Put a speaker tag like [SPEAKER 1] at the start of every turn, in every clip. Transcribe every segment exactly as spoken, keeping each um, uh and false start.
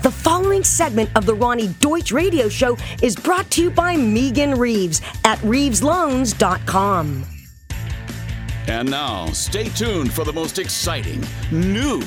[SPEAKER 1] The following segment of the Ronnie Deutsch Radio Show is brought to you by Megan Reeves at Reeves Loans dot com.
[SPEAKER 2] And now, stay tuned for the most exciting, new,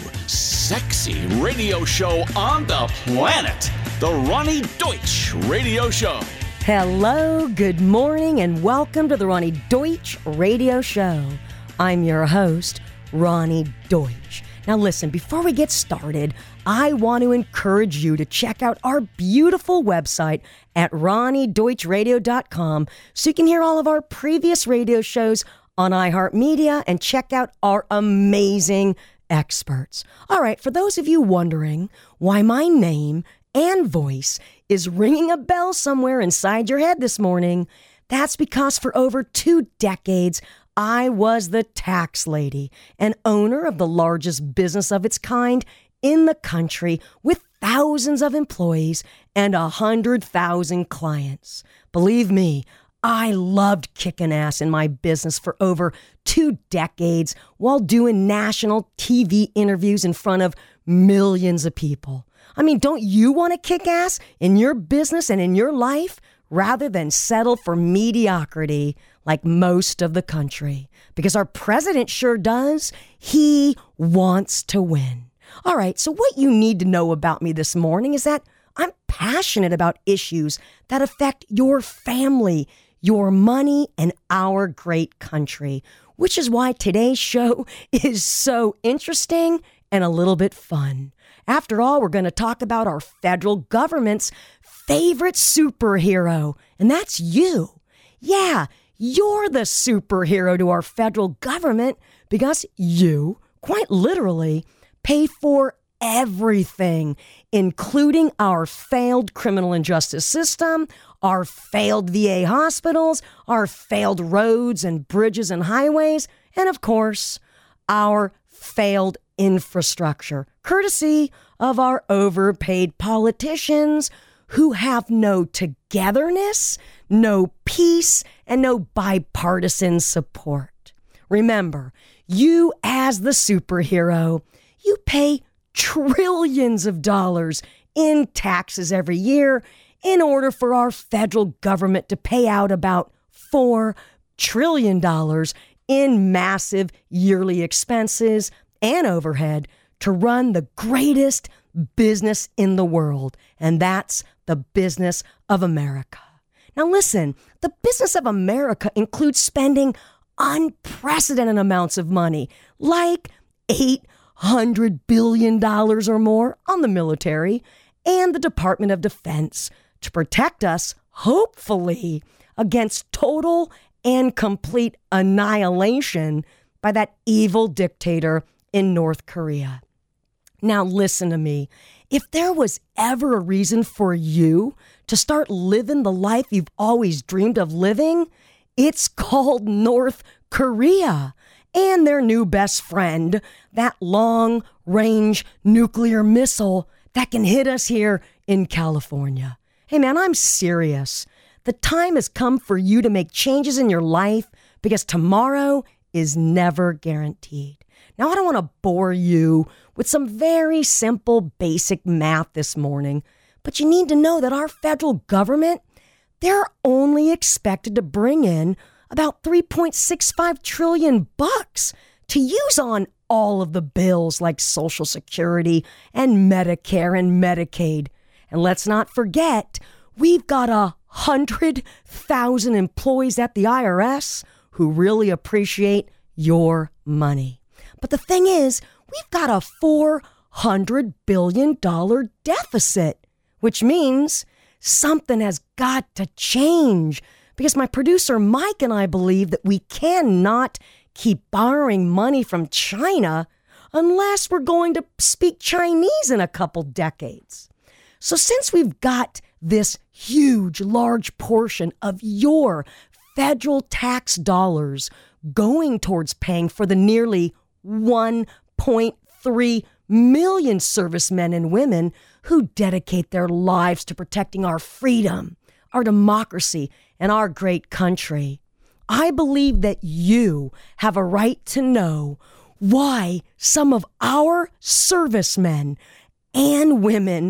[SPEAKER 2] sexy radio show on the planet, the Ronnie Deutsch Radio Show.
[SPEAKER 1] Hello, good morning, and welcome to the Ronnie Deutsch Radio Show. I'm your host, Ronnie Deutsch. Now listen, before we get started, I want to encourage you to check out our beautiful website at Ronnie Deutsch Radio dot com so you can hear all of our previous radio shows on iHeartMedia and check out our amazing experts. All right, for those of you wondering why my name and voice is ringing a bell somewhere inside your head this morning, that's because for over two decades, I was the tax lady and owner of the largest business of its kind in the country with thousands of employees and one hundred thousand clients. Believe me, I loved kicking ass in my business for over two decades while doing national T V interviews in front of millions of people. I mean, don't you want to kick ass in your business and in your life rather than settle for mediocrity like most of the country? Because our president sure does. He wants to win. All right, so what you need to know about me this morning is that I'm passionate about issues that affect your family, your money, and our great country, which is why today's show is so interesting and a little bit fun. After all, we're going to talk about our federal government's favorite superhero, and that's you. Yeah, you're the superhero to our federal government because you, quite literally, pay for everything, including our failed criminal injustice system, our failed V A hospitals, our failed roads and bridges and highways, and of course, our failed infrastructure, courtesy of our overpaid politicians who have no togetherness, no peace, and no bipartisan support. Remember, you as the superhero, you pay trillions of dollars in taxes every year in order for our federal government to pay out about four trillion dollars in massive yearly expenses and overhead to run the greatest business in the world, and that's the business of America. Now listen, the business of America includes spending unprecedented amounts of money, like eight hundred billion dollars or more on the military and the Department of Defense to protect us, hopefully, against total and complete annihilation by that evil dictator in North Korea. Now listen to me. If there was ever a reason for you to start living the life you've always dreamed of living, it's called North Korea and their new best friend, that long-range nuclear missile that can hit us here in California. Hey man, I'm serious. The time has come for you to make changes in your life because tomorrow is never guaranteed. Now, I don't want to bore you with some very simple, basic math this morning, but you need to know that our federal government, they're only expected to bring in about three point six five trillion bucks to use on all of the bills like Social Security and Medicare and Medicaid. And let's not forget, we've got a hundred thousand employees at the I R S who really appreciate your money. But the thing is, we've got a four hundred billion dollars deficit, which means something has got to change. Because my producer Mike and I believe that we cannot keep borrowing money from China unless we're going to speak Chinese in a couple decades. So since we've got this huge, large portion of your federal tax dollars going towards paying for the nearly one point three million servicemen and women who dedicate their lives to protecting our freedom, our democracy, and our great country, I believe that you have a right to know why some of our servicemen and women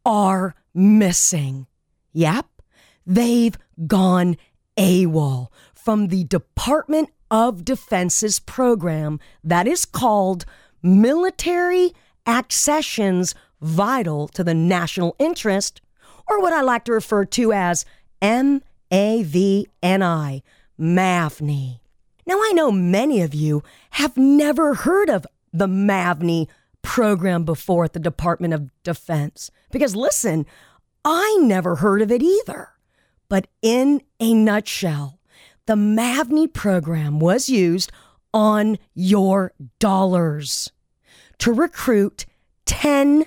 [SPEAKER 1] are missing. Yep, they've gone AWOL from the Department of Defense's program that is called Military Accessions Vital to the National Interest, or what I like to refer to as M A V N I, M A V N I. Now, I know many of you have never heard of the M A V N I program before at the Department of Defense, because listen, I never heard of it either. But in a nutshell, the M A V N I program was used on your dollars to recruit ten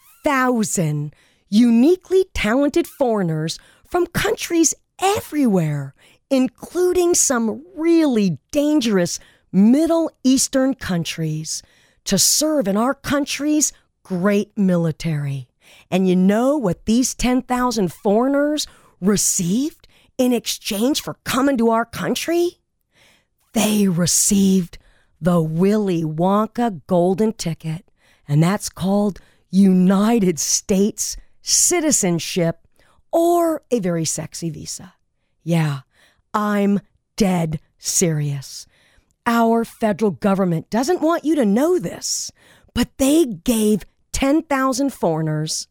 [SPEAKER 1] thousand uniquely talented foreigners from countries everywhere, including some really dangerous Middle Eastern countries, to serve in our country's great military. And you know what these ten thousand foreigners received in exchange for coming to our country? They received the Willy Wonka golden ticket, and that's called United States citizenship, or a very sexy visa. Yeah, I'm dead serious. Our federal government doesn't want you to know this, but they gave ten thousand foreigners,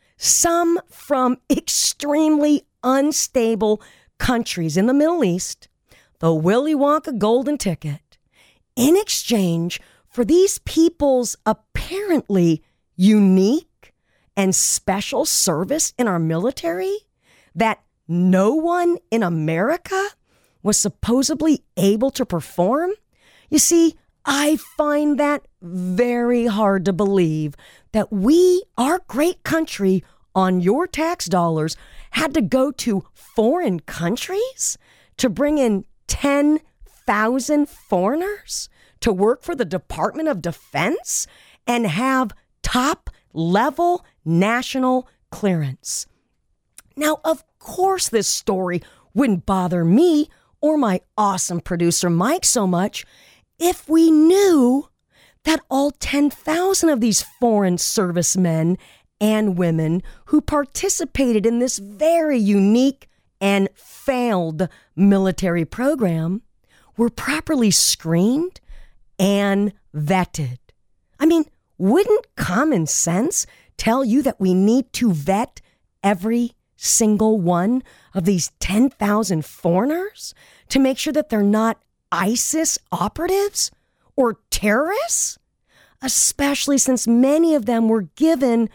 [SPEAKER 1] some from extremely unstable countries in the Middle East, the Willy Wonka golden ticket in exchange for these people's apparently unique and special service in our military that no one in America was supposedly able to perform. You see, I find that very hard to believe that we, our great country, on your tax dollars, had to go to foreign countries to bring in ten thousand foreigners to work for the Department of Defense and have top-level national clearance. Now, of course, this story wouldn't bother me or my awesome producer Mike so much if we knew that all ten thousand of these foreign servicemen and women who participated in this very unique and failed military program were properly screened and vetted. I mean, wouldn't common sense tell you that we need to vet every single one of these ten thousand foreigners to make sure that they're not ISIS operatives or terrorists? Especially since many of them were given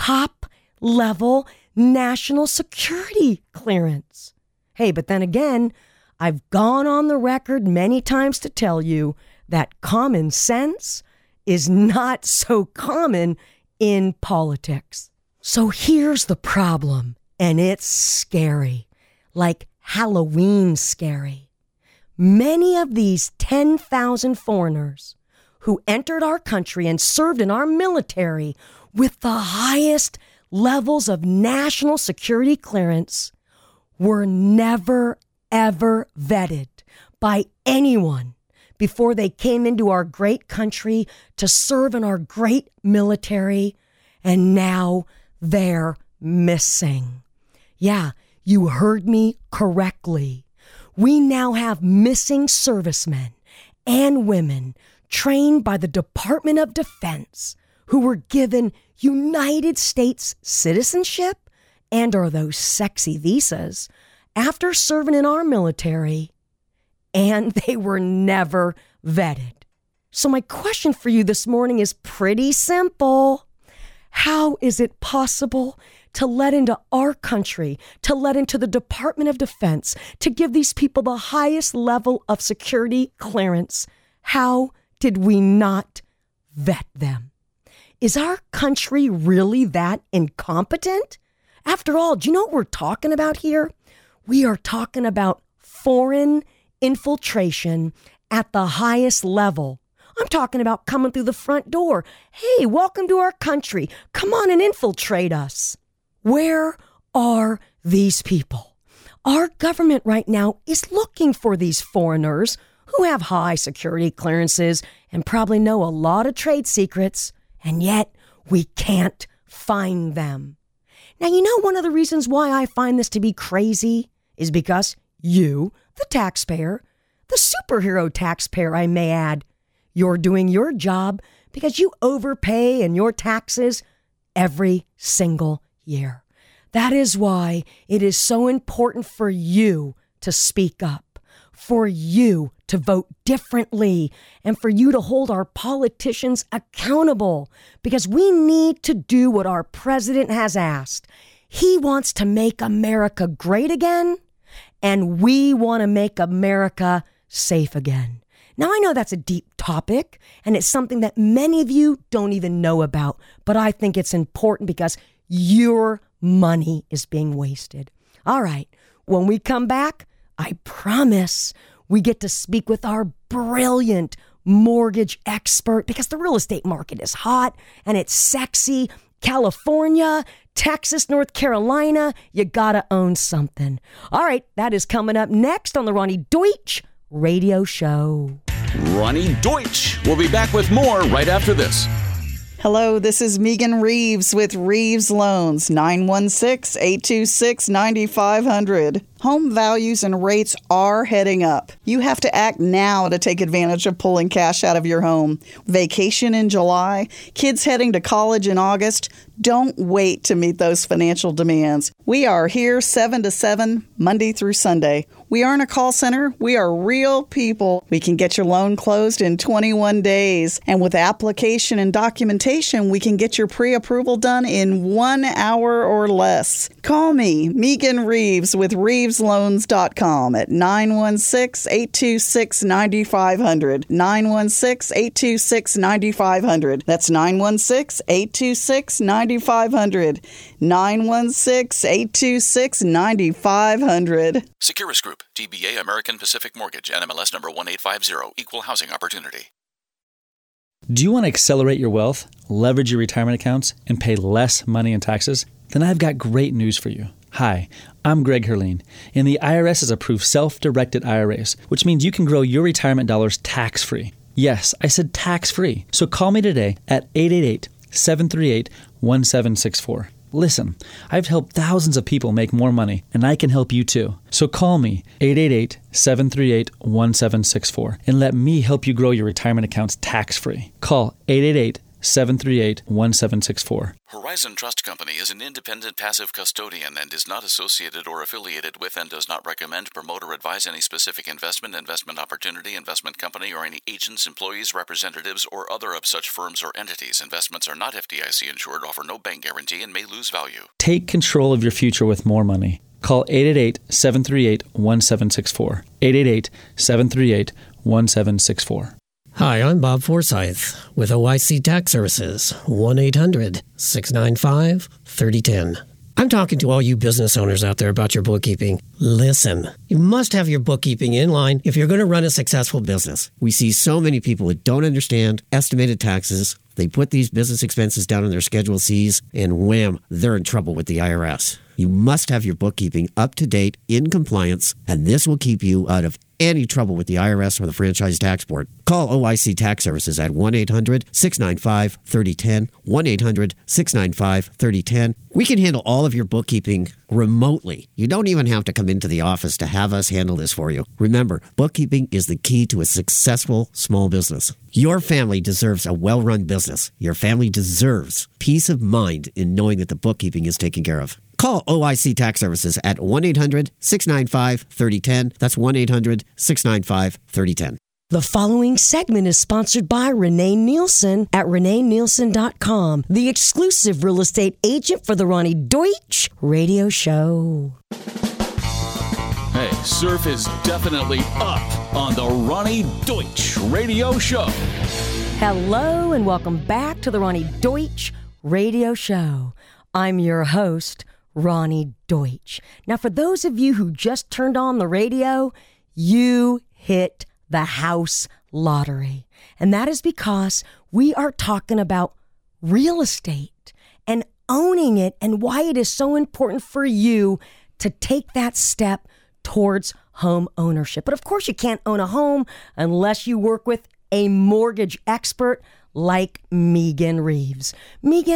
[SPEAKER 1] top-level national security clearance. Hey, but then again, I've gone on the record many times to tell you that common sense is not so common in politics. So here's the problem, and it's scary, like Halloween scary. Many of these ten thousand foreigners who entered our country and served in our military with the highest levels of national security clearance were never, ever vetted by anyone before they came into our great country to serve in our great military, and now they're missing. Yeah, you heard me correctly. We now have missing servicemen and women trained by the Department of Defense who were given United States citizenship and are those sexy visas after serving in our military, and they were never vetted. So my question for you this morning is pretty simple. How is it possible to let into our country, to let into the Department of Defense, to give these people the highest level of security clearance? How did we not vet them? Is our country really that incompetent? After all, do you know what we're talking about here? We are talking about foreign infiltration at the highest level. I'm talking about coming through the front door. Hey, welcome to our country. Come on and infiltrate us. Where are these people? Our government right now is looking for these foreigners who have high security clearances and probably know a lot of trade secrets, and yet we can't find them. Now, you know, one of the reasons why I find this to be crazy is because you, the taxpayer, the superhero taxpayer, I may add, you're doing your job because you overpay in your taxes every single year. That is why it is so important for you to speak up, for you to vote differently, and for you to hold our politicians accountable, because we need to do what our president has asked. He wants to make America great again, and we want to make America safe again. Now, I know that's a deep topic, and it's something that many of you don't even know about, but I think it's important because your money is being wasted. All right, when we come back, I promise we get to speak with our brilliant mortgage expert, because the real estate market is hot and it's sexy. California, Texas, North Carolina, you gotta own something. All right, that is coming up next on the Ronnie Deutsch Radio Show.
[SPEAKER 2] Ronnie Deutsch will be back with more right after this.
[SPEAKER 3] Hello, this is Megan Reeves with Reeves Loans, nine one six, eight two six, nine five zero zero. Home values and rates are heading up. You have to act now to take advantage of pulling cash out of your home. Vacation in July, kids heading to college in August. Don't wait to meet those financial demands. We are here seven to seven, Monday through Sunday. We aren't a call center. We are real people. We can get your loan closed in twenty-one days. And with application and documentation, we can get your pre-approval done in one hour or less. Call me, Megan Reeves, with Reeves Loans dot com at nine one six, eight two six, nine five zero zero. nine one six, eight two six, nine five zero zero. That's nine one six, eight two six, nine five zero zero. nine one six, eight two six, nine five zero zero.
[SPEAKER 2] Securus Group, D B A American Pacific Mortgage, N M L S number one eight five zero, Equal Housing Opportunity.
[SPEAKER 4] Do you want to accelerate your wealth, leverage your retirement accounts, and pay less money in taxes? Then I've got great news for you. Hi, I'm Greg Herleen, and the I R S has approved self-directed I R As, which means you can grow your retirement dollars tax-free. Yes, I said tax-free. So call me today at eight eight eight, seven three eight, one seven six four. Listen, I've helped thousands of people make more money, and I can help you too. So call me, eight eight eight, seven three eight, one seven six four, and let me help you grow your retirement accounts tax-free. Call eight eight eight, seven three eight, one seven six four.
[SPEAKER 2] Horizon Trust Company is an independent passive custodian and is not associated or affiliated with and does not recommend, promote, or advise any specific investment, investment opportunity, investment company, or any agents, employees, representatives, or other of such firms or entities. Investments are not F D I C insured, offer no bank guarantee, and may lose value.
[SPEAKER 4] Take control of your future with more money. Call eight eight eight, seven three eight, one seven six four. eight eight eight, seven three eight, one seven six four.
[SPEAKER 5] Hi, I'm Bob Forsyth with O I C Tax Services, one eight hundred, six nine five, three oh one oh. I'm talking to all you business owners out there about your bookkeeping. Listen, you must have your bookkeeping in line if you're going to run a successful business. We see so many people that don't understand estimated taxes. They put these business expenses down on their Schedule C's, and wham, they're in trouble with the I R S. You must have your bookkeeping up to date, in compliance, and this will keep you out of any trouble with the I R S or the Franchise Tax Board. Call O I C Tax Services at one eight hundred, six nine five, three oh one oh, one eight hundred, six nine five, three oh one oh. We can handle all of your bookkeeping remotely. You don't even have to come into the office to have us handle this for you. Remember, bookkeeping is the key to a successful small business. Your family deserves a well-run business. Your family deserves peace of mind in knowing that the bookkeeping is taken care of. Call O I C Tax Services at one eight hundred, six nine five, three oh one oh. That's one eight hundred, six nine five, three oh one oh.
[SPEAKER 1] The following segment is sponsored by Renee Nielsen at renee nielsen dot com, the exclusive real estate agent for the Ronnie Deutsch Radio Show.
[SPEAKER 2] Hey, surf is definitely up on the Ronnie Deutsch Radio Show.
[SPEAKER 1] Hello and welcome back to the Ronnie Deutsch Radio Show. I'm your host, Ronnie Deutsch. Now, for those of you who just turned on the radio, you hit the house lottery. And that is because we are talking about real estate and owning it and why it is so important for you to take that step towards home ownership. But of course, you can't own a home unless you work with a mortgage expert like Megan Reeves. Megan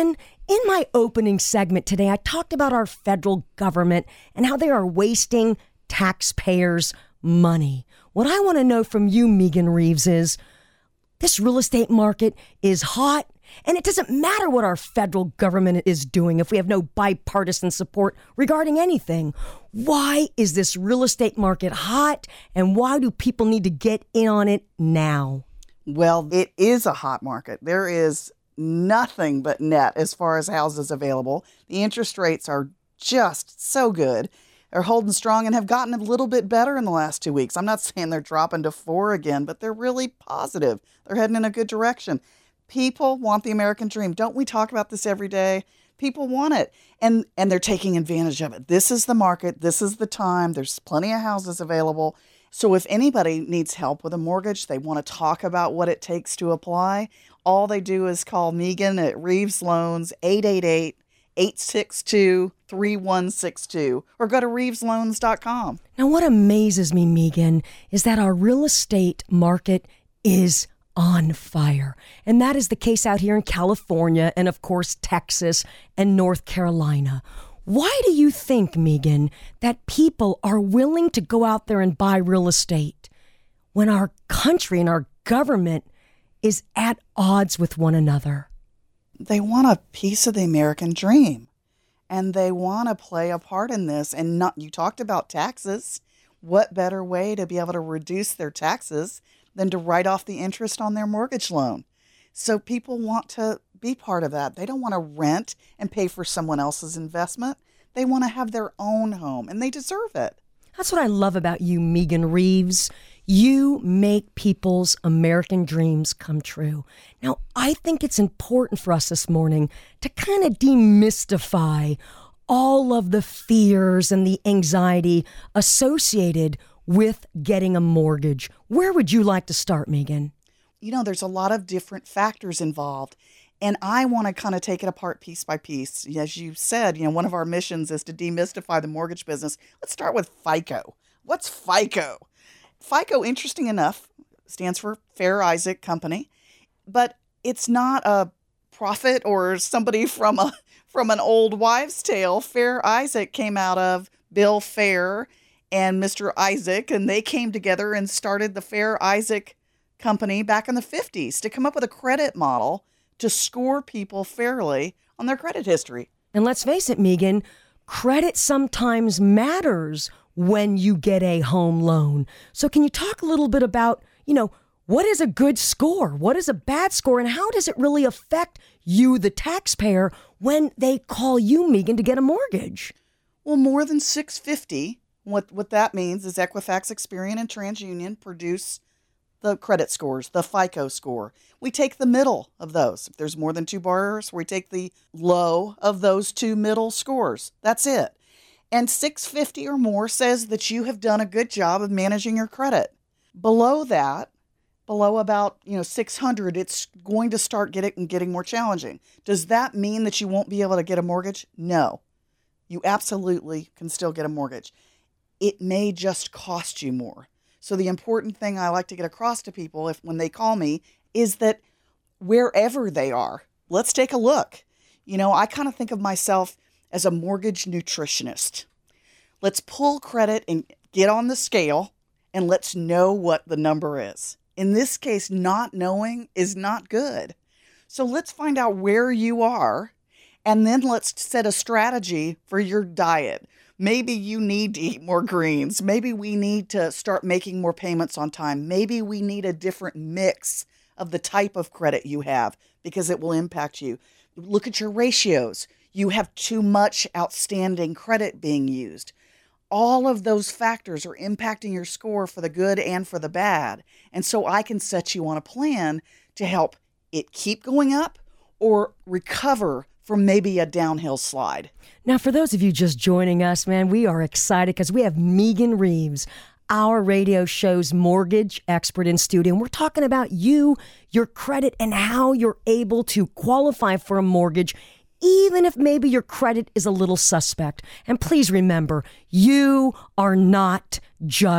[SPEAKER 1] In my opening segment today, I talked about our federal government and how they are wasting taxpayers' money. What I want to know from you, Megan Reeves, is this real estate market is hot, and it doesn't matter what our federal government is doing if we have no bipartisan support regarding anything. Why is this real estate market hot, and why do people need to get in on it now?
[SPEAKER 3] Well, it is a hot market. There is nothing but net as far as houses available. The interest rates are just so good. They're holding strong and have gotten a little bit better in the last two weeks. I'm not saying they're dropping to four again, but they're really positive. They're heading in a good direction. People want the American dream. Don't we talk about this every day? People want it, and and they're taking advantage of it. This is the market. This is the time. There's plenty of houses available. So if anybody needs help with a mortgage, they want to talk about what it takes to apply, all they do is call Megan at Reeves Loans, eight eight eight, eight six two, three one six two, or go to reeves loans dot com.
[SPEAKER 1] Now, what amazes me, Megan, is that our real estate market is on fire. And that is the case out here in California and, of course, Texas and North Carolina. Why do you think, Megan, that people are willing to go out there and buy real estate when our country and our government is at odds with one another?
[SPEAKER 3] They want a piece of the American dream, and they want to play a part in this. And not, you talked about taxes. What better way to be able to reduce their taxes than to write off the interest on their mortgage loan? So people want to be part of that. They don't want to rent and pay for someone else's investment. They want to have their own home, and they deserve it.
[SPEAKER 1] That's what I love about you, Megan Reeves. You make people's American dreams come true. Now, I think it's important for us this morning to kind of demystify all of the fears and the anxiety associated with getting a mortgage. Where would you like to start, Megan?
[SPEAKER 3] You know, there's a lot of different factors involved, and I want to kind of take it apart piece by piece. As you said, you know, one of our missions is to demystify the mortgage business. Let's start with FICO. What's FICO? FICO, interesting enough, stands for Fair Isaac Company, but it's not a prophet or somebody from a from an old wives' tale. Fair Isaac came out of Bill Fair and Mister Isaac, and they came together and started the Fair Isaac Company back in the fifties to come up with a credit model to score people fairly on their credit history.
[SPEAKER 1] And let's face it, Megan, credit sometimes matters when you get a home loan. So can you talk a little bit about, you know, what is a good score? What is a bad score? And how does it really affect you, the taxpayer, when they call you, Megan, to get a mortgage?
[SPEAKER 3] Well, more than six fifty, what, what that means is Equifax, Experian, and TransUnion produce the credit scores, the FICO score. We take the middle of those. If there's more than two borrowers, we take the low of those two middle scores. That's it. And six fifty or more says that you have done a good job of managing your credit. Below that, below about, you know, six hundred, it's going to start getting getting more challenging. Does that mean that you won't be able to get a mortgage? No. You absolutely can still get a mortgage. It may just cost you more. So the important thing I like to get across to people if when they call me is that wherever they are, let's take a look. You know, I kind of think of myself as a mortgage nutritionist. Let's pull credit and get on the scale, and let's know what the number is. In this case, not knowing is not good. So let's find out where you are, and then let's set a strategy for your diet. Maybe you need to eat more greens. Maybe we need to start making more payments on time. Maybe we need a different mix of the type of credit you have because it will impact you. Look at your ratios. You have too much outstanding credit being used. All of those factors are impacting your score for the good and for the bad. And so I can set you on a plan to help it keep going up or recover from maybe a downhill slide.
[SPEAKER 1] Now, for those of you just joining us, man, we are excited because we have Megan Reeves, our radio show's mortgage expert in studio. And we're talking about you, your credit, and how you're able to qualify for a mortgage, even if maybe your credit is a little suspect. And please remember, you are not judged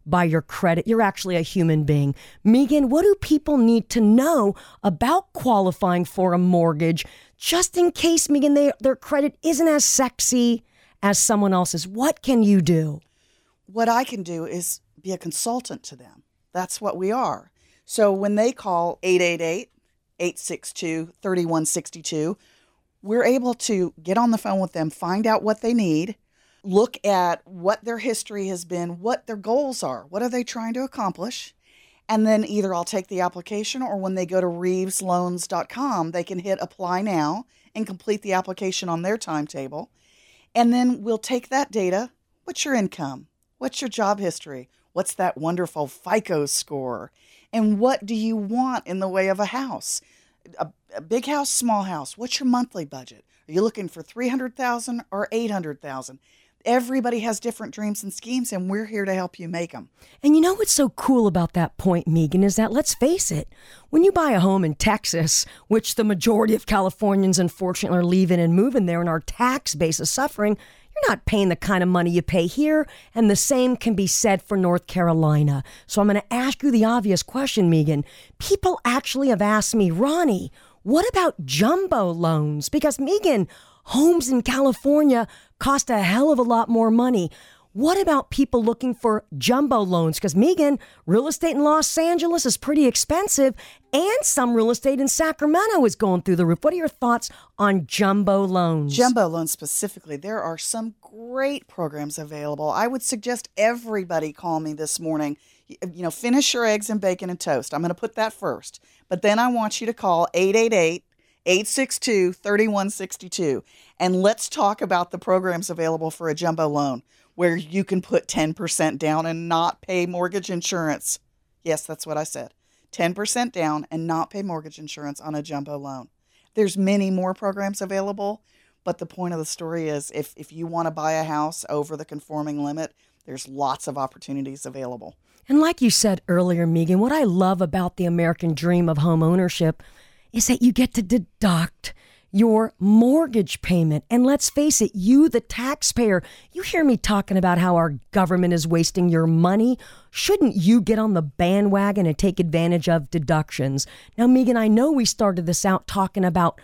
[SPEAKER 1] by your credit. You're actually a human being. Megan, what do people need to know about qualifying for a mortgage, just in case, Megan, they, their credit isn't as sexy as someone else's? What can you do?
[SPEAKER 3] What I can do is be a consultant to them. That's what we are. So when they call eight eight eight, eight six two, three one six two, we're able to get on the phone with them, find out what they need, look at what their history has been, what their goals are, what are they trying to accomplish, and then either I'll take the application, or when they go to reeves loans dot com, they can hit apply now and complete the application on their timetable. And then we'll take that data. What's your income? What's your job history? What's that wonderful FICO score? And what do you want in the way of a house? A, a big house, small house. What's your monthly budget? Are you looking for three hundred thousand dollars or eight hundred thousand dollars? Everybody has different dreams and schemes, and we're here to help you make them.
[SPEAKER 1] And you know what's so cool about that point, Megan, is that, let's face it, when you buy a home in Texas, which the majority of Californians unfortunately are leaving and moving there, and our tax base is suffering, you're not paying the kind of money you pay here, and the same can be said for North Carolina. So I'm going to ask you the obvious question, Megan. People actually have asked me, Ronnie, what about jumbo loans? Because, Megan, homes in California cost a hell of a lot more money. What about people looking for jumbo loans? Because, Megan, real estate in Los Angeles is pretty expensive, and some real estate in Sacramento is going through the roof. What are your thoughts on jumbo loans?
[SPEAKER 3] Jumbo loans specifically, there are some great programs available. I would suggest everybody call me this morning. You know, finish your eggs and bacon and toast. I'm going to put that first. But then I want you to call eight eight eight, eight six two, three one six two. And let's talk about the programs available for a jumbo loan, where you can put ten percent down and not pay mortgage insurance. Yes, that's what I said. ten percent down and not pay mortgage insurance on a jumbo loan. There's many more programs available, but the point of the story is if, if you want to buy a house over the conforming limit, there's lots of opportunities available.
[SPEAKER 1] And like you said earlier, Megan, what I love about the American dream of home ownership is that you get to deduct your mortgage payment. And let's face it, you, the taxpayer, you hear me talking about how our government is wasting your money. Shouldn't you get on the bandwagon and take advantage of deductions? Now, Megan, I know we started this out talking about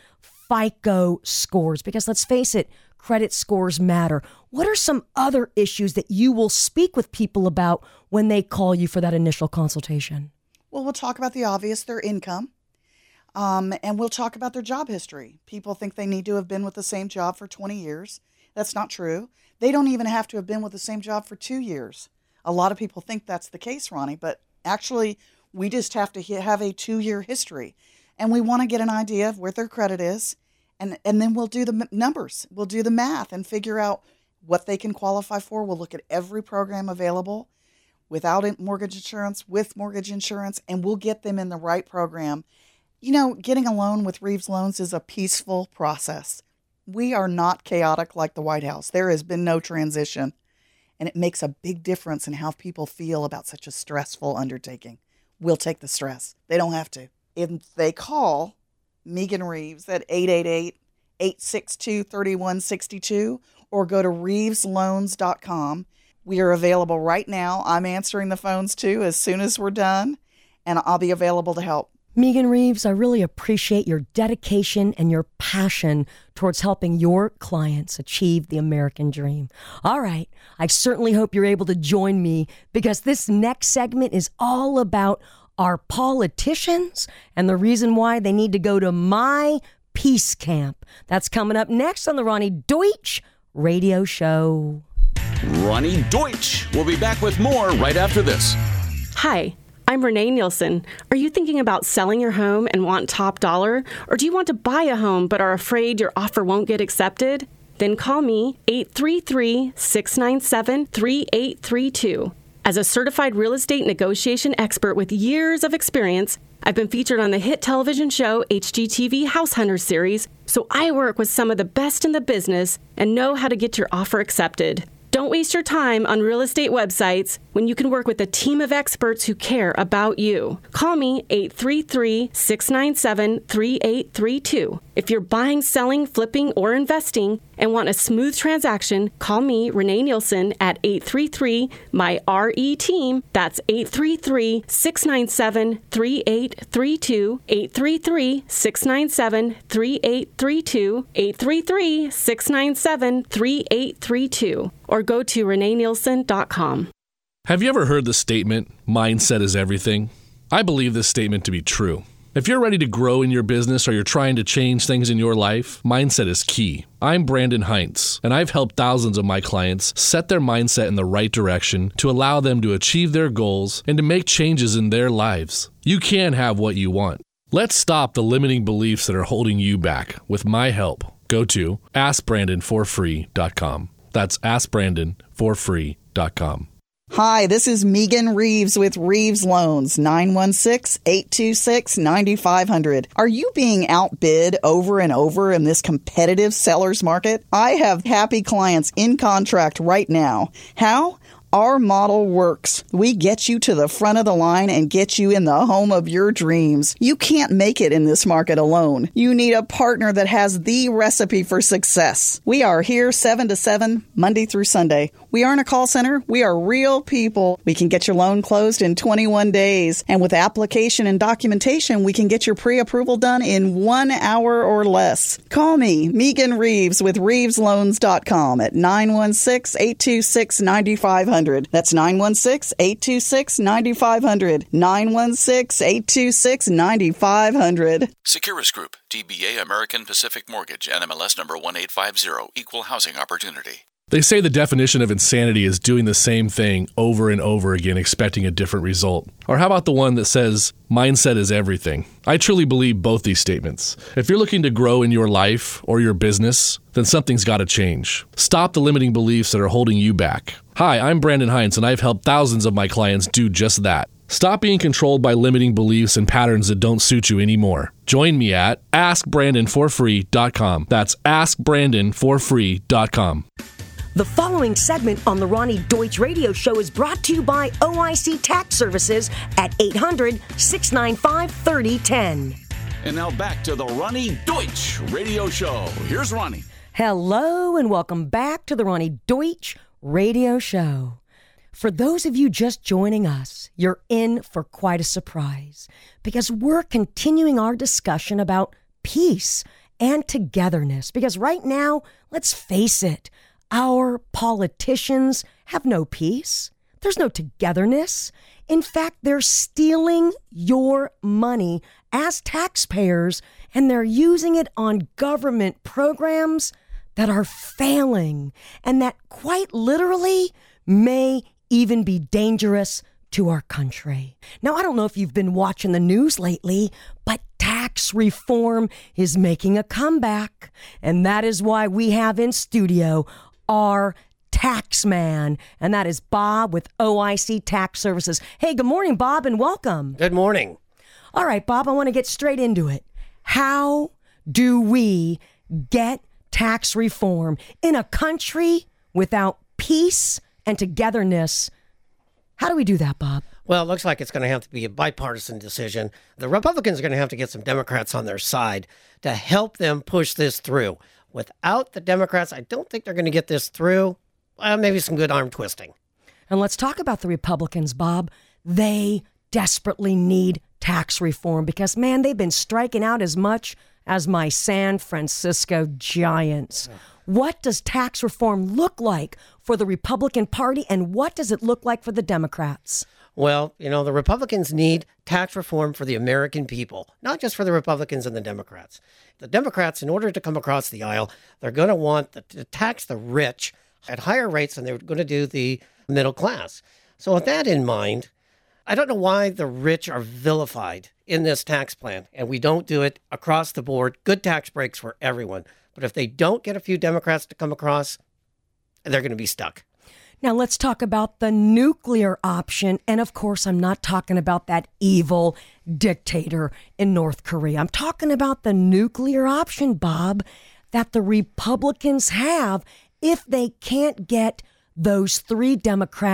[SPEAKER 1] FICO scores, because let's face it, credit scores matter. What are some other issues that you will speak with people about when they call you for that initial consultation?
[SPEAKER 3] Well, we'll talk about the obvious, their income. Um, and we'll talk about their job history. People think they need to have been with the same job for twenty years. That's not true. They don't even have to have been with the same job for two years. A lot of people think that's the case, Ronnie, but actually we just have to have a two-year history. And we want to get an idea of where their credit is, and, and then we'll do the numbers. We'll do the math and figure out what they can qualify for. We'll look at every program available without mortgage insurance, with mortgage insurance, and we'll get them in the right program. You know, getting a loan with Reeves Loans is a peaceful process. We are not chaotic like the White House. There has been no transition, and it makes a big difference in how people feel about such a stressful undertaking. We'll take the stress. They don't have to. If they call Megan Reeves at eight eight eight, eight six two, three one six two or go to reeves loans dot com, we are available right now. I'm answering the phones too as soon as we're done, and I'll be available to help.
[SPEAKER 1] Megan Reeves, I really appreciate your dedication and your passion towards helping your clients achieve the American dream. All right, I certainly hope you're able to join me, because this next segment is all about our politicians and the reason why they need to go to my peace camp. That's coming up next on the Ronnie Deutsch Radio Show.
[SPEAKER 2] Ronnie Deutsch will be back with more right after this.
[SPEAKER 6] Hi. I'm Renee Nielsen. Are you thinking about selling your home and want top dollar? Or do you want to buy a home but are afraid your offer won't get accepted? Then call me eight three three, six nine seven, three eight three two. As a certified real estate negotiation expert with years of experience, I've been featured on the hit television show H G T V House Hunters series, so I work with some of the best in the business and know how to get your offer accepted. Don't waste your time on real estate websites. when you can work with a team of experts who care about you. Call me eight three three, six nine seven, three eight three two. If you're buying, selling, flipping, or investing and want a smooth transaction, call me, Renee Nielsen, at eight three three, M Y R E team. That's eight three three, six nine seven, three eight three two, eight three three, six nine seven, three eight three two, eight three three, six nine seven, three eight three two, or go to renee nielsen dot com.
[SPEAKER 7] Have you ever heard the statement, mindset is everything? I believe this statement to be true. If you're ready to grow in your business or you're trying to change things in your life, mindset is key. I'm Brandon Heinz, and I've helped thousands of my clients set their mindset in the right direction to allow them to achieve their goals and to make changes in their lives. You can have what you want. Let's stop the limiting beliefs that are holding you back with my help. Go to ask brandon for free dot com. That's ask brandon for free dot com.
[SPEAKER 3] Hi, this is Megan Reeves with Reeves Loans, nine one six, eight two six, nine five zero zero. Are you being outbid over and over in this competitive seller's market? I have happy clients in contract right now. How? Our model works. We get you to the front of the line and get you in the home of your dreams. You can't make it in this market alone. You need a partner that has the recipe for success. We are here seven to seven, Monday through Sunday. We aren't a call center. We are real people. We can get your loan closed in twenty-one days. And with application and documentation, we can get your pre-approval done in one hour or less. Call me, Megan Reeves with reeves loans dot com at nine one six, eight two six, nine five zero zero. That's nine one six, eight two six, nine five zero zero. nine one six, eight two six, nine five zero zero.
[SPEAKER 2] Securus Group, D B A American Pacific Mortgage, N M L S number one eight five zero, Equal Housing Opportunity.
[SPEAKER 7] They say the definition of insanity is doing the same thing over and over again, expecting a different result. Or how about the one that says, mindset is everything? I truly believe both these statements. If you're looking to grow in your life or your business, then something's got to change. Stop the limiting beliefs that are holding you back. Hi, I'm Brandon Heinz, and I've helped thousands of my clients do just that. Stop being controlled by limiting beliefs and patterns that don't suit you anymore. Join me at ask brandon for free dot com. That's ask brandon for free dot com.
[SPEAKER 1] The following segment on the Ronnie Deutsch Radio Show is brought to you by O I C Tax Services at eight hundred, six nine five, three oh one oh.
[SPEAKER 2] And now back to the Ronnie Deutsch Radio Show. Here's Ronnie.
[SPEAKER 1] Hello and welcome back to the Ronnie Deutsch Radio Show. For those of you just joining us, you're in for quite a surprise because we're continuing our discussion about peace and togetherness. Because right now, let's face it, our politicians have no peace. There's no togetherness. In fact, they're stealing your money as taxpayers, and they're using it on government programs that are failing and that quite literally may even be dangerous to our country. Now, I don't know if you've been watching the news lately, but tax reform is making a comeback. And that is why we have in studio our tax man, and that is Bob with O I C Tax Services. Hey, good morning, Bob, and welcome.
[SPEAKER 5] Good morning.
[SPEAKER 1] All right, Bob, I want to get straight into it. How do we get tax reform in a country without peace and togetherness? How do we do that, Bob?
[SPEAKER 5] Well, it looks like it's going to have to be a bipartisan decision. The Republicans are going to have to get some Democrats on their side to help them push this through. Without the Democrats, I don't think they're going to get this through. Well, maybe some good arm twisting.
[SPEAKER 1] And let's talk about the Republicans, Bob. They desperately need tax reform because, man, they've been striking out as much as my San Francisco Giants. What does tax reform look like for the Republican Party, and what does it look like for the Democrats?
[SPEAKER 5] Well, you know, the Republicans need tax reform for the American people, not just for the Republicans and the Democrats. The Democrats, in order to come across the aisle, they're going to want the, to tax the rich at higher rates than they're going to do the middle class. So with that in mind, I don't know why the rich are vilified in this tax plan, and we don't do it across the board. Good tax breaks for everyone. But if they don't get a few Democrats to come across, they're going to be stuck.
[SPEAKER 1] Now let's talk about the nuclear option. And of course, I'm not talking about that evil dictator in North Korea. I'm talking about the nuclear option, Bob, that the Republicans have if they can't get those three Democrats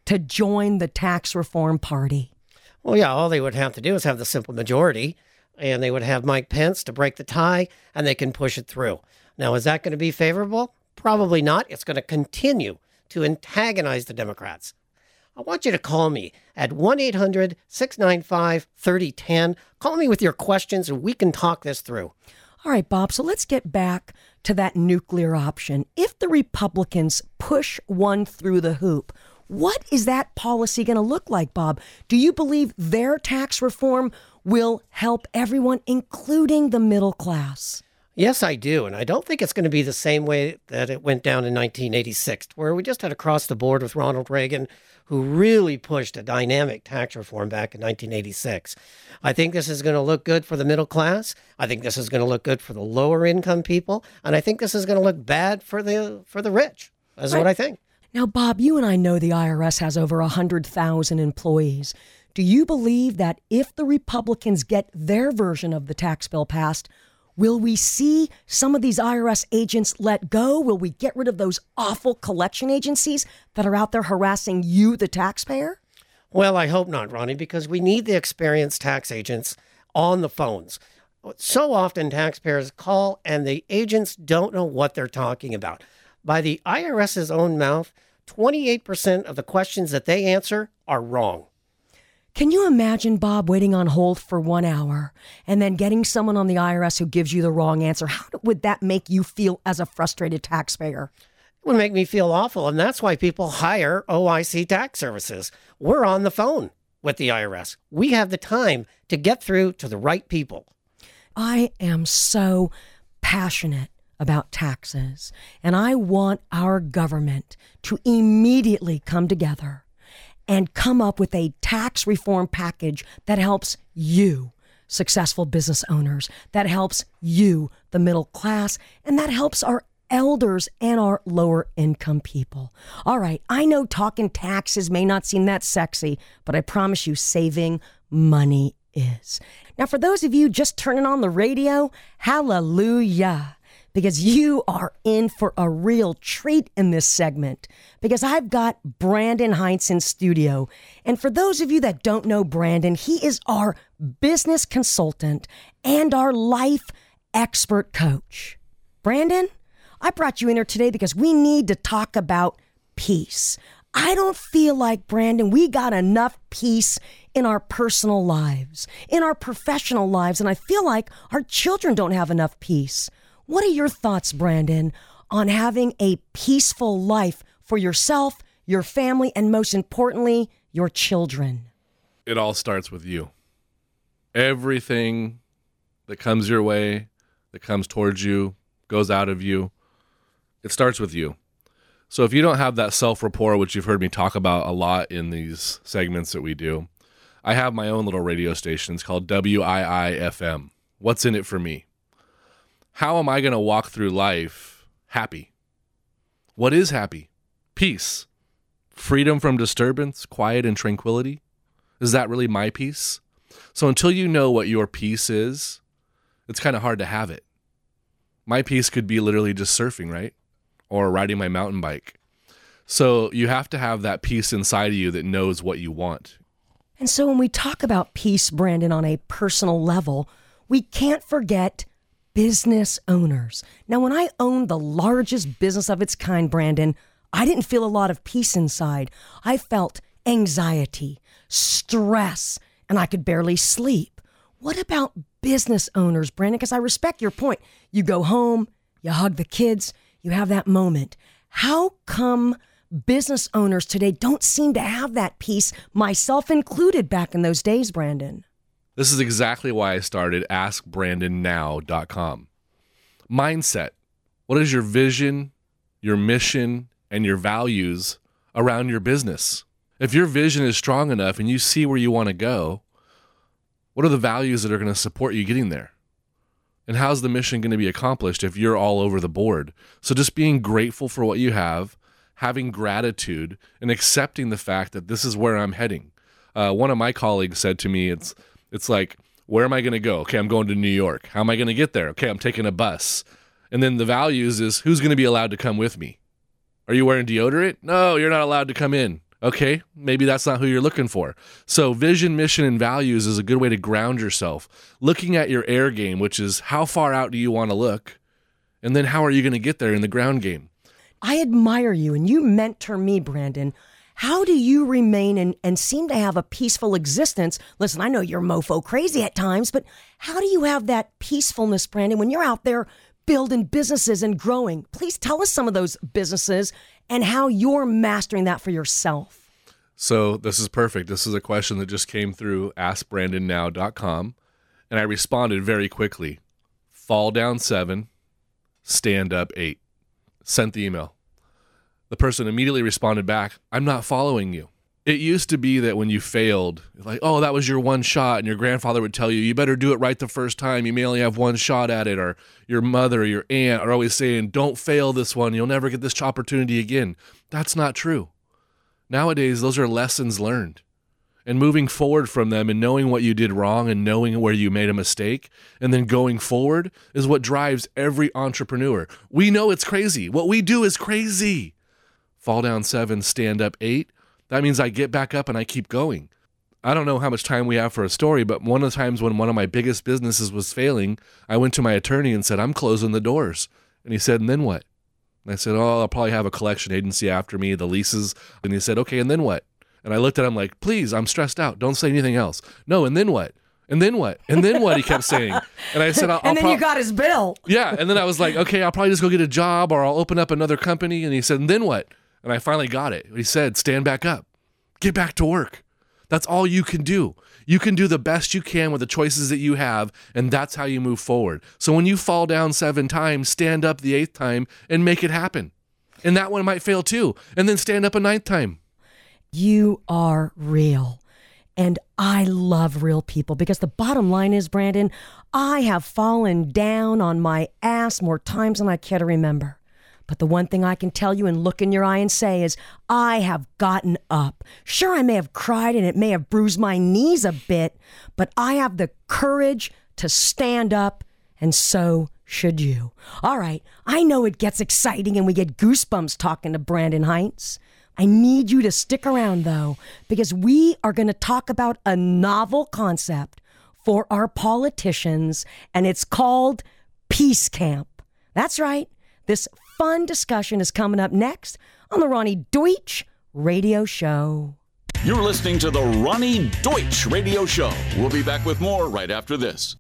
[SPEAKER 1] to join the tax reform party?
[SPEAKER 5] Well, yeah, all they would have to do is have the simple majority, and they would have Mike Pence to break the tie, and they can push it through. Now, is that going to be favorable? Probably not. It's going to continue to antagonize the Democrats. I want you to call me at one eight hundred six nine five three oh one oh. Call me with your questions, and we can talk this through.
[SPEAKER 1] All right, Bob, so let's get back to that nuclear option. If the Republicans push one through the hoop, what is that policy going to look like, Bob? Do you believe their tax reform will help everyone, including the middle class?
[SPEAKER 5] Yes, I do. And I don't think it's going to be the same way that it went down in nineteen eighty-six, where we just had across the board with Ronald Reagan, who really pushed a dynamic tax reform back in nineteen eighty-six. I think this is going to look good for the middle class. I think this is going to look good for the lower income people. And I think this is going to look bad for the for the rich. That's right. What I think.
[SPEAKER 1] Now, Bob, you and I know the I R S has over one hundred thousand employees. Do you believe that if the Republicans get their version of the tax bill passed, will we see some of these I R S agents let go? Will we get rid of those awful collection agencies that are out there harassing you, the taxpayer?
[SPEAKER 5] Well, I hope not, Ronnie, because we need the experienced tax agents on the phones. So often taxpayers call and the agents don't know what they're talking about. By the IRS's own mouth, twenty-eight percent of the questions that they answer are wrong.
[SPEAKER 1] Can you imagine, Bob, waiting on hold for one hour and then getting someone on the I R S who gives you the wrong answer? How would that make you feel as a frustrated taxpayer?
[SPEAKER 5] It would make me feel awful, and that's why people hire O I C Tax Services. We're on the phone with the I R S. We have the time to get through to the right people.
[SPEAKER 1] I am so passionate about taxes, and I want our government to immediately come together and come up with a tax reform package that helps you, successful business owners, that helps you, the middle class, and that helps our elders and our lower income people. All right, I know talking taxes may not seem that sexy, but I promise you saving money is. Now, for those of you just turning on the radio, hallelujah, because you are in for a real treat in this segment, because I've got Brandon Heinz in studio. And for those of you that don't know Brandon, he is our business consultant and our life expert coach. Brandon, I brought you in here today because we need to talk about peace. I don't feel like, Brandon, we got enough peace in our personal lives, in our professional lives, and I feel like our children don't have enough peace. What are your thoughts, Brandon, on having a peaceful life for yourself, your family, and most importantly, your children?
[SPEAKER 7] It all starts with you. Everything that comes your way, that comes towards you, goes out of you, it starts with you. So if you don't have that self-rapport, which you've heard me talk about a lot in these segments that we do, I have my own little radio station. It's called W I I F M. What's in it for me? How am I going to walk through life happy? What is happy? Peace. Freedom from disturbance, quiet and tranquility. Is that really my peace? So until you know what your peace is, it's kind of hard to have it. My peace could be literally just surfing, right? Or riding my mountain bike. So you have to have that peace inside of you that knows what you want.
[SPEAKER 1] And so when we talk about peace, Brandon, on a personal level, we can't forget business owners. Now, when I owned the largest business of its kind, Brandon, I didn't feel a lot of peace inside. I felt anxiety, stress, and I could barely sleep. What about business owners, Brandon? Because I respect your point. You go home, you hug the kids, you have that moment. How come business owners today don't seem to have that peace, myself included, back in those days, Brandon?
[SPEAKER 7] This is exactly why I started ask brandon now dot com. Mindset. What is your vision, your mission, and your values around your business? If your vision is strong enough and you see where you want to go, what are the values that are going to support you getting there? And how's the mission going to be accomplished if you're all over the board? So just being grateful for what you have, having gratitude, and accepting the fact that this is where I'm heading. Uh, one of my colleagues said to me, it's it's like, where am I going to go? Okay, I'm going to New York. How am I going to get there? Okay, I'm taking a bus. And then the values is, who's going to be allowed to come with me? Are you wearing deodorant? No, you're not allowed to come in. Okay, maybe that's not who you're looking for. So vision, mission, and values is a good way to ground yourself. Looking at your air game, which is how far out do you want to look? And then how are you going to get there in the ground game?
[SPEAKER 1] I admire you, and you mentor me, Brandon. How do you remain and, and seem to have a peaceful existence? Listen, I know you're mofo crazy at times, but how do you have that peacefulness, Brandon, when you're out there building businesses and growing? Please tell us some of those businesses and how you're mastering that for yourself.
[SPEAKER 7] So this is perfect. This is a question that just came through ask brandon now dot com, and I responded very quickly. Fall down seven, stand up eight. Sent the email. The person immediately responded back, I'm not following you. It used to be that when you failed, like, oh, that was your one shot, and your grandfather would tell you, you better do it right the first time. You may only have one shot at it, or your mother or your aunt are always saying, don't fail this one. You'll never get this opportunity again. That's not true. Nowadays, those are lessons learned. And moving forward from them and knowing what you did wrong and knowing where you made a mistake and then going forward is what drives every entrepreneur. We know it's crazy. What we do is crazy. Fall down seven, stand up eight. That means I get back up and I keep going. I don't know how much time we have for a story, but one of the times when one of my biggest businesses was failing, I went to my attorney and said, I'm closing the doors. And he said, and then what? And I said, oh, I'll probably have a collection agency after me, the leases. And he said, okay, and then what? And I looked at him like, please, I'm stressed out. Don't say anything else. No, and then what? And then what? And then what? He kept saying. And I said, I'll,
[SPEAKER 1] and
[SPEAKER 7] I'll
[SPEAKER 1] then
[SPEAKER 7] pro-
[SPEAKER 1] you got his bill.
[SPEAKER 7] Yeah. And then I was like, okay, I'll probably just go get a job or I'll open up another company. And he said, and then what? And I finally got it. He said, stand back up. Get back to work. That's all you can do. You can do the best you can with the choices that you have, and that's how you move forward. So when you fall down seven times, stand up the eighth time and make it happen. And that one might fail too. And then stand up a ninth time.
[SPEAKER 1] You are real. And I love real people because the bottom line is, Brandon, I have fallen down on my ass more times than I care to remember. But the one thing I can tell you and look in your eye and say is I have gotten up. Sure, I may have cried and it may have bruised my knees a bit, but I have the courage to stand up, and so should you. All right, I know it gets exciting and we get goosebumps talking to Brandon Heinz. I need you to stick around, though, because we are going to talk about a novel concept for our politicians, and it's called Peace Camp. That's right. This fun discussion is coming up next on the Ronnie Deutsch Radio Show.
[SPEAKER 2] You're listening to the Ronnie Deutsch Radio Show. We'll be back with more right after this.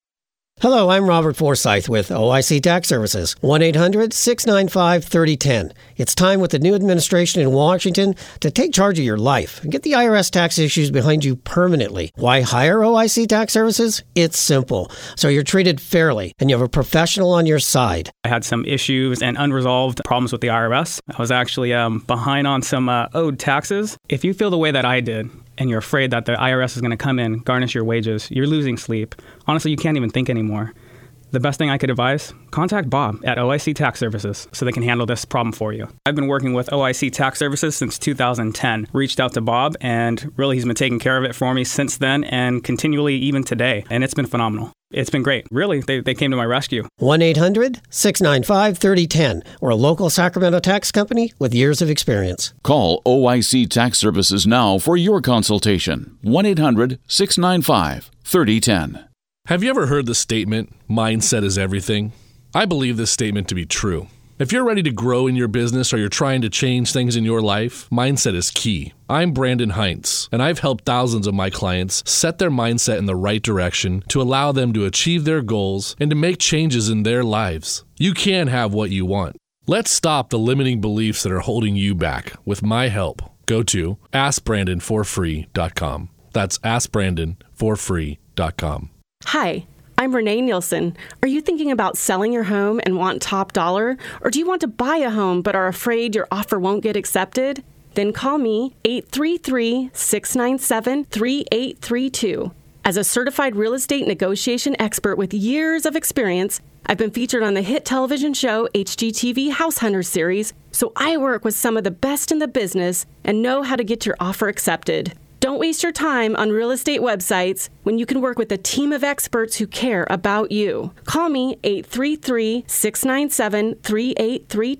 [SPEAKER 5] Hello, I'm Robert Forsyth with O I C Tax Services, one eight hundred six nine five three oh one oh. It's time with the new administration in Washington to take charge of your life and get the I R S tax issues behind you permanently. Why hire O I C Tax Services? It's simple. So you're treated fairly and you have a professional on your side.
[SPEAKER 8] I had some issues and unresolved problems with the I R S. I was actually um, behind on some uh, owed taxes. If you feel the way that I did, and you're afraid that the I R S is going to come in, garnish your wages, you're losing sleep. Honestly, you can't even think anymore. The best thing I could advise, contact Bob at O I C Tax Services so they can handle this problem for you. I've been working with O I C Tax Services since two thousand ten. Reached out to Bob, and really he's been taking care of it for me since then and continually even today. And it's been phenomenal. It's been great. Really, they, they came to my rescue.
[SPEAKER 5] one eight hundred six nine five three oh one oh or a local Sacramento tax company with years of experience.
[SPEAKER 2] Call O I C Tax Services now for your consultation. one eight hundred six nine five three oh one oh.
[SPEAKER 7] Have you ever heard the statement, mindset is everything? I believe this statement to be true. If you're ready to grow in your business or you're trying to change things in your life, mindset is key. I'm Brandon Heinz, and I've helped thousands of my clients set their mindset in the right direction to allow them to achieve their goals and to make changes in their lives. You can have what you want. Let's stop the limiting beliefs that are holding you back with my help. Go to ask brandon for free dot com. That's ask brandon for free dot com.
[SPEAKER 6] Hi, I'm Renee Nielsen. Are you thinking about selling your home and want top dollar? Or do you want to buy a home but are afraid your offer won't get accepted? Then call me eight three three, six nine seven, three eight three two. As a certified real estate negotiation expert with years of experience, I've been featured on the hit television show H G T V House Hunters series, so I work with some of the best in the business and know how to get your offer accepted. Don't waste your time on real estate websites when you can work with a team of experts who care about you. Call me eight three three, six nine seven, three eight three two.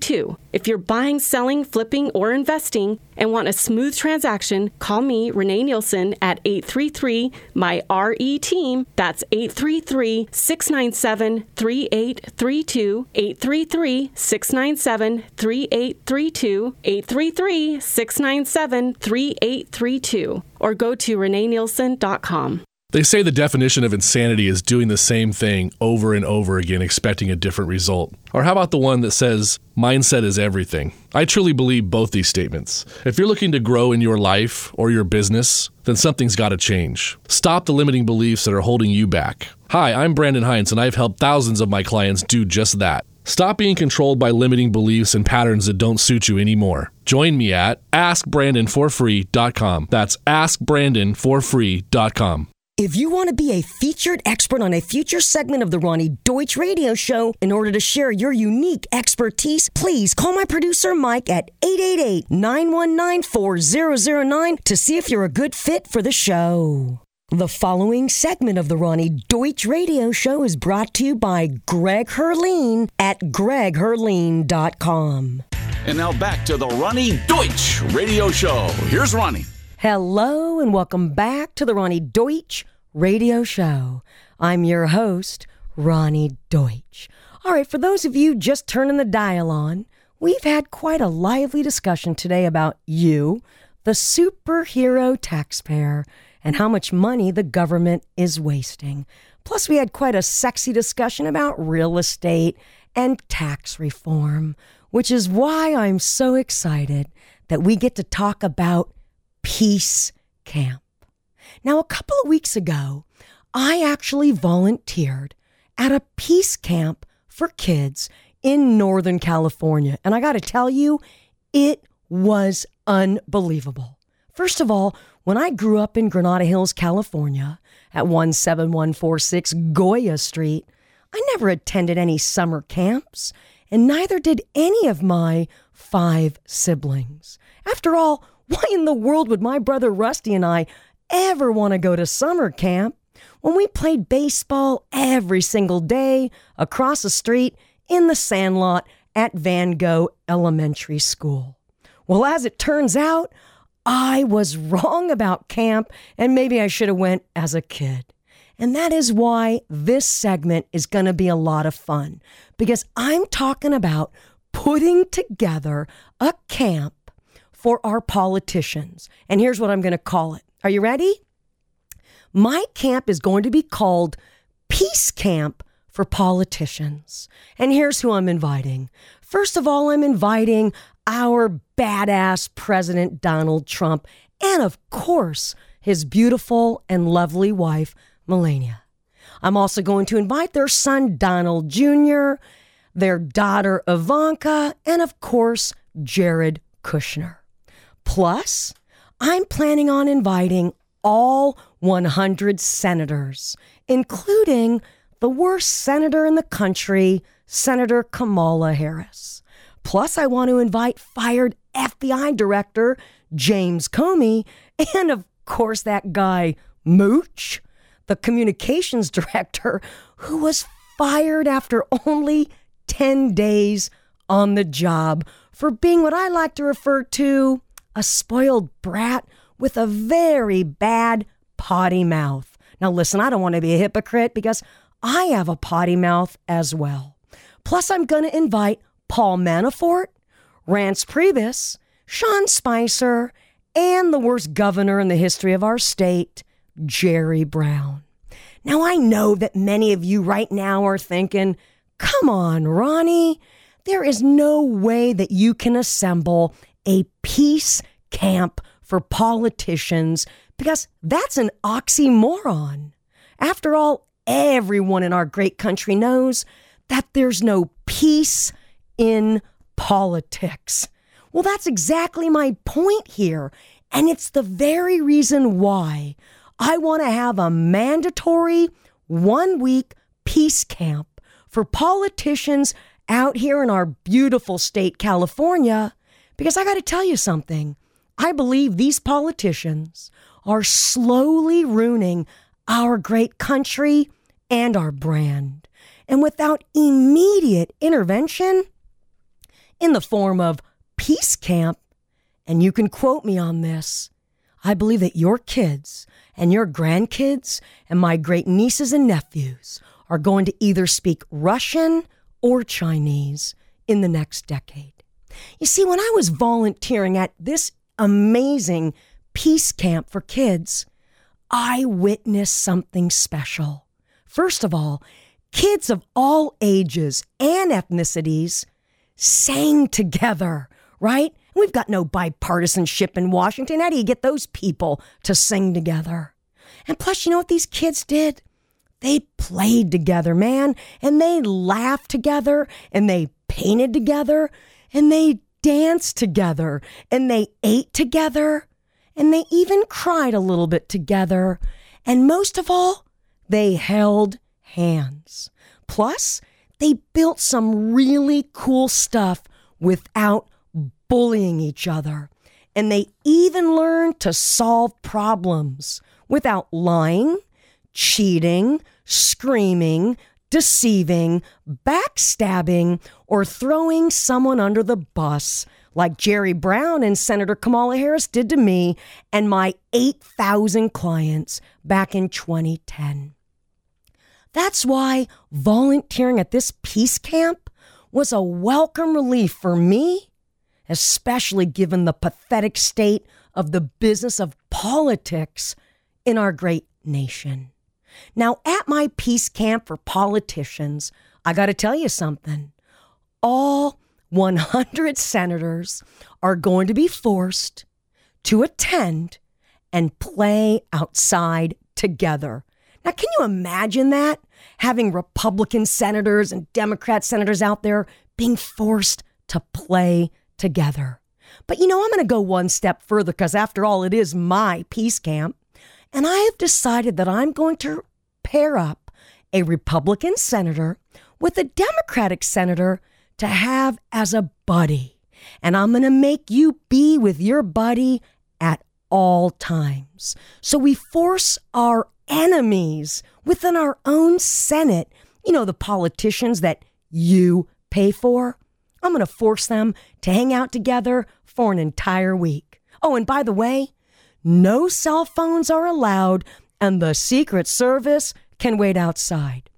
[SPEAKER 6] If you're buying, selling, flipping, or investing and want a smooth transaction, call me, Renee Nielsen, at eight three three, M Y R E team. That's eight three three, six nine seven, three eight three two, eight three three, six nine seven, three eight three two, eight three three, six nine seven, three eight three two, or go to renee nielsen dot com.
[SPEAKER 7] They say the definition of insanity is doing the same thing over and over again, expecting a different result. Or how about the one that says, mindset is everything? I truly believe both these statements. If you're looking to grow in your life or your business, then something's got to change. Stop the limiting beliefs that are holding you back. Hi, I'm Brandon Hines, and I've helped thousands of my clients do just that. Stop being controlled by limiting beliefs and patterns that don't suit you anymore. Join me at ask brandon for free dot com. That's ask brandon for free dot com.
[SPEAKER 1] If you want to be a featured expert on a future segment of the Ronnie Deutsch Radio Show in order to share your unique expertise, please call my producer Mike at eight eight eight, nine one nine, four zero zero nine to see if you're a good fit for the show. The following segment of the Ronnie Deutsch Radio Show is brought to you by Greg Herleen at greg herleen dot com.
[SPEAKER 2] And now back to the Ronnie Deutsch Radio Show. Here's Ronnie.
[SPEAKER 1] Hello and welcome back to the Ronnie Deutsch Radio Show. I'm your host, Ronnie Deutsch. All right, for those of you just turning the dial on, we've had quite a lively discussion today about you, the superhero taxpayer, and how much money the government is wasting. Plus, we had quite a sexy discussion about real estate and tax reform, which is why I'm so excited that we get to talk about Peace Camp. Now, a couple of weeks ago, I actually volunteered at a peace camp for kids in Northern California. And I got to tell you, it was unbelievable. First of all, when I grew up in Granada Hills, California, at one seven one four six Goya Street, I never attended any summer camps, and neither did any of my five siblings. After all, why in the world would my brother Rusty and I ever want to go to summer camp when we played baseball every single day across the street in the sandlot at Van Gogh Elementary School? Well, as it turns out, I was wrong about camp, and maybe I should have went as a kid. And that is why this segment is going to be a lot of fun, because I'm talking about putting together a camp for our politicians. And here's what I'm going to call it. Are you ready? My camp is going to be called Peace Camp for Politicians. And here's who I'm inviting. First of all, I'm inviting our badass President Donald Trump, and of course, his beautiful and lovely wife, Melania. I'm also going to invite their son, Donald Junior, their daughter, Ivanka, and of course, Jared Kushner. Plus, I'm planning on inviting all one hundred senators, including the worst senator in the country, Senator Kamala Harris. Plus, I want to invite fired F B I Director James Comey, and of course that guy, Mooch, the communications director, who was fired after only ten days on the job for being what I like to refer to a spoiled brat with a very bad potty mouth. Now listen, I don't want to be a hypocrite because I have a potty mouth as well. Plus, I'm going to invite Paul Manafort, Rance Priebus, Sean Spicer, and the worst governor in the history of our state, Jerry Brown. Now, I know that many of you right now are thinking, come on, Ronnie, there is no way that you can assemble a peace camp for politicians because that's an oxymoron. After all, everyone in our great country knows that there's no peace in politics. Well, that's exactly my point here. And it's the very reason why I want to have a mandatory one-week peace camp for politicians out here in our beautiful state, California, because I got to tell you something. I believe these politicians are slowly ruining our great country and our brand. And without immediate intervention, in the form of Peace Camp. And you can quote me on this. I believe that your kids and your grandkids and my great nieces and nephews are going to either speak Russian or Chinese in the next decade. You see, when I was volunteering at this amazing Peace Camp for kids, I witnessed something special. First of all, kids of all ages and ethnicities sang together, right? We've got no bipartisanship in Washington. How do you get those people to sing together? And plus, you know what these kids did? They played together, man, and they laughed together, and they painted together, and they danced together, and they ate together, and they even cried a little bit together. And most of all, they held hands. Plus, they built some really cool stuff without bullying each other. And they even learned to solve problems without lying, cheating, screaming, deceiving, backstabbing, or throwing someone under the bus like Jerry Brown and Senator Kamala Harris did to me and my eight thousand clients back in twenty ten. That's why volunteering at this Peace Camp was a welcome relief for me, especially given the pathetic state of the business of politics in our great nation. Now, at my Peace Camp for politicians, I got to tell you something. All one hundred senators are going to be forced to attend and play outside together. Now, can you imagine that? Having Republican senators and Democrat senators out there being forced to play together. But you know, I'm going to go one step further because after all, it is my Peace Camp. And I have decided that I'm going to pair up a Republican senator with a Democratic senator to have as a buddy. And I'm going to make you be with your buddy at all times. So we force our enemies within our own Senate, you know, the politicians that you pay for. I'm going to force them to hang out together for an entire week. Oh, and by the way, no cell phones are allowed, and the Secret Service can wait outside.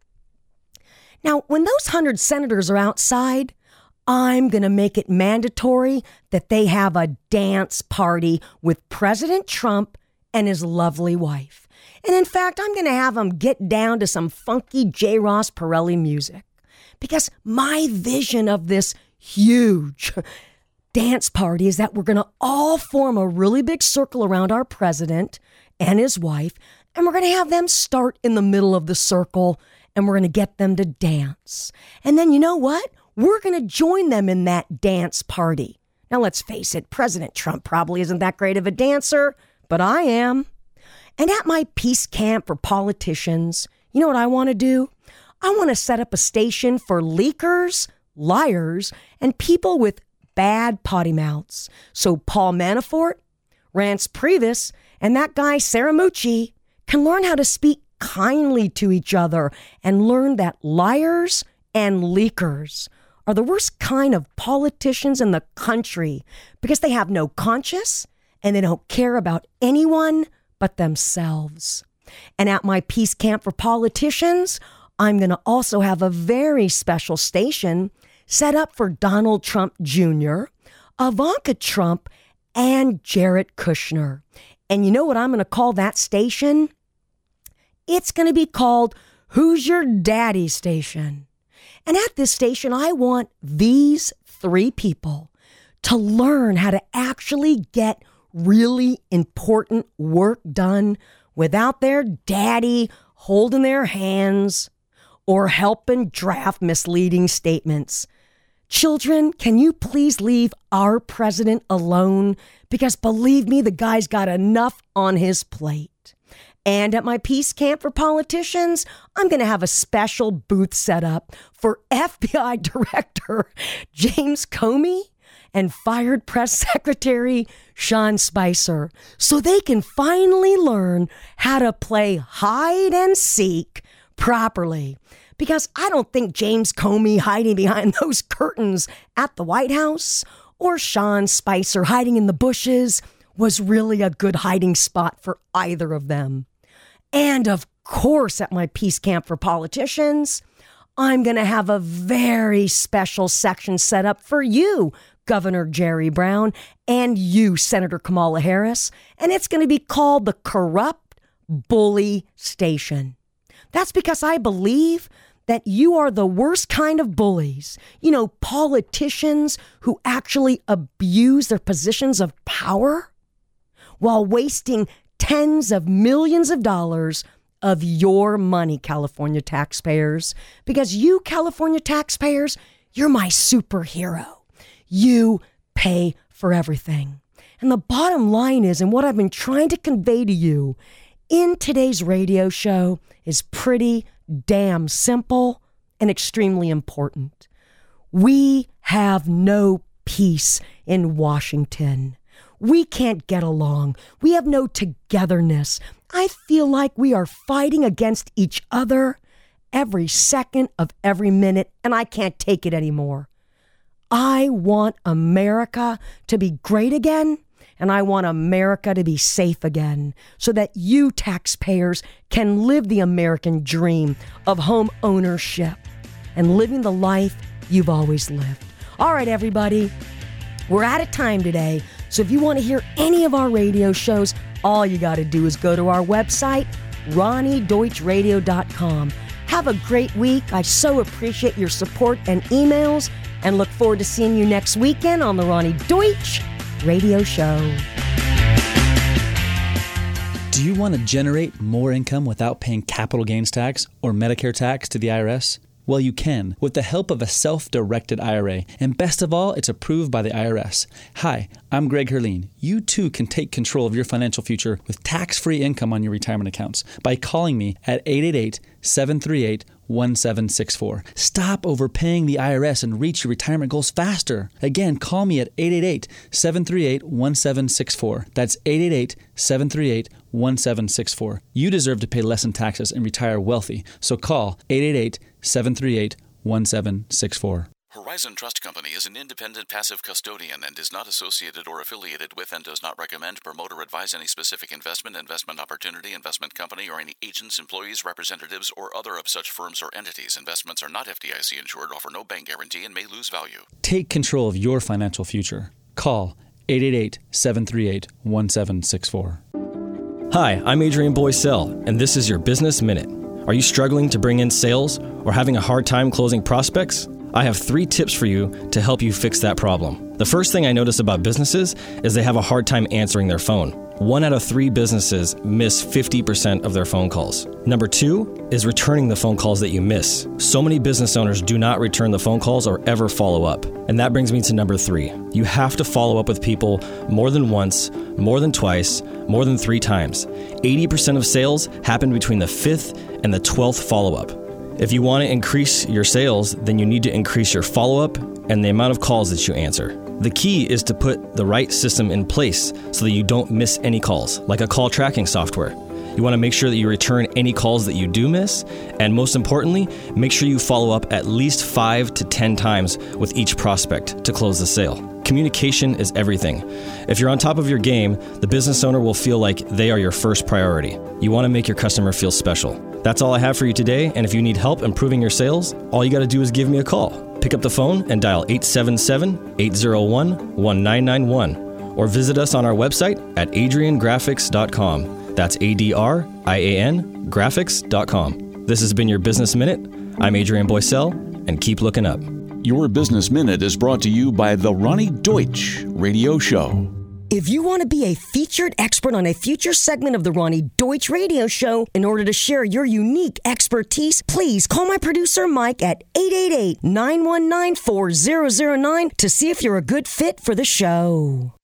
[SPEAKER 1] Now, when those hundred senators are outside, I'm going to make it mandatory that they have a dance party with President Trump and his lovely wife. And in fact, I'm going to have them get down to some funky J. Ross Pirelli music. Because my vision of this huge dance party is that we're going to all form a really big circle around our president and his wife, and we're going to have them start in the middle of the circle, and we're going to get them to dance. And then you know what? We're going to join them in that dance party. Now, let's face it, President Trump probably isn't that great of a dancer, but I am. And at my Peace Camp for politicians, you know what I want to do? I want to set up a station for leakers, liars, and people with bad potty mouths. So Paul Manafort, Reince Priebus, and that guy Scaramucci can learn how to speak kindly to each other and learn that liars and leakers are the worst kind of politicians in the country because they have no conscience and they don't care about anyone but themselves. And at my Peace Camp for politicians, I'm going to also have a very special station set up for Donald Trump Junior, Ivanka Trump, and Jared Kushner. And you know what I'm going to call that station? It's going to be called Who's Your Daddy Station. And at this station, I want these three people to learn how to actually get really important work done without their daddy holding their hands or helping draft misleading statements. Children, can you please leave our president alone? Because believe me, the guy's got enough on his plate. And at my Peace Camp for politicians, I'm going to have a special booth set up for F B I Director James Comey and fired Press Secretary Sean Spicer, so they can finally learn how to play hide and seek properly. Because I don't think James Comey hiding behind those curtains at the White House or Sean Spicer hiding in the bushes was really a good hiding spot for either of them. And of course, at my Peace Camp for Politicians, I'm going to have a very special section set up for you, Governor Jerry Brown, and you, Senator Kamala Harris. And it's going to be called the Corrupt Bully Station. That's because I believe that you are the worst kind of bullies. You know, politicians who actually abuse their positions of power while wasting tens of millions of dollars of your money, California taxpayers. Because you, California taxpayers, you're my superhero. You pay for everything. And the bottom line is, and what I've been trying to convey to you in today's radio show is pretty damn simple and extremely important. We have no peace in Washington. We can't get along. We have no togetherness. I feel like we are fighting against each other every second of every minute, and I can't take it anymore. I want America to be great again, and I want America to be safe again so that you taxpayers can live the American dream of home ownership and living the life you've always lived. All right, everybody, we're out of time today. So if you want to hear any of our radio shows, all you got to do is go to our website, ronnie deutsch radio dot com. Have a great week. I so appreciate your support and emails and look forward to seeing you next weekend on the Ronnie Deutsch Radio Show.
[SPEAKER 4] Do you want to generate more income without paying capital gains tax or Medicare tax to the I R S? Well, you can with the help of a self-directed I R A. And best of all, it's approved by the I R S. Hi, I'm Greg Herleen. You too can take control of your financial future with tax-free income on your retirement accounts by calling me at eight eight eight, seven three eight, one seven six four. Stop overpaying the I R S and reach your retirement goals faster. Again, call me at eight eight eight, seven three eight, one seven six four. That's eight eight eight, seven three eight, one seven six four. You deserve to pay less in taxes and retire wealthy. So call eight eight eight, seven three eight, one seven six four.
[SPEAKER 2] Horizon Trust Company is an independent passive custodian and is not associated or affiliated with and does not recommend, promote, or advise any specific investment, investment opportunity, investment company, or any agents, employees, representatives, or other of such firms or entities. Investments are not F D I C insured, offer no bank guarantee, and may lose value.
[SPEAKER 4] Take control of your financial future. Call eight eight eight, seven three eight, one seven six four.
[SPEAKER 9] Hi, I'm Adrian Boycell, and this is your Business Minute. Are you struggling to bring in sales or having a hard time closing prospects? I have three tips for you to help you fix that problem. The first thing I notice about businesses is they have a hard time answering their phone. One out of three businesses miss fifty percent of their phone calls. Number two is returning the phone calls that you miss. So many business owners do not return the phone calls or ever follow up. And that brings me to number three. You have to follow up with people more than once, more than twice, more than three times. eighty percent of sales happen between the fifth and the twelfth follow-up. If you want to increase your sales, then you need to increase your follow-up and the amount of calls that you answer. The key is to put the right system in place so that you don't miss any calls, like a call tracking software. You want to make sure that you return any calls that you do miss, and most importantly, make sure you follow up at least five to ten times with each prospect to close the sale. Communication is everything. If you're on top of your game, the business owner will feel like they are your first priority. You want to make your customer feel special. That's all I have for you today, and if you need help improving your sales, all you got to do is give me a call. Pick up the phone and dial eight seven seven, eight zero one, one nine nine one, or visit us on our website at adrian graphics dot com. That's A D R I A N graphics dot com. This has been your Business Minute. I'm Adrian Boycell, and keep looking up.
[SPEAKER 2] Your Business Minute is brought to you by the Ronnie Deutsch Radio Show.
[SPEAKER 1] If you want to be a featured expert on a future segment of the Ronnie Deutsch Radio Show, in order to share your unique expertise, please call my producer Mike at eight eight eight, nine one nine, four zero zero nine to see if you're a good fit for the show.